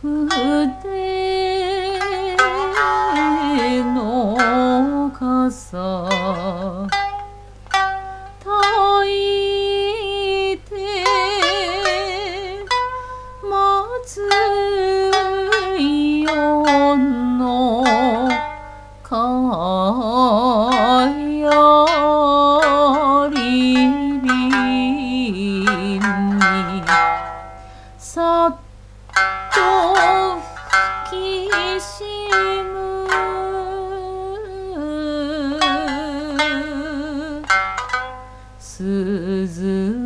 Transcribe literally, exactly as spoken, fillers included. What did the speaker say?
筆の傘焚いて待つよのかやりびにさっと吹きしむ鈴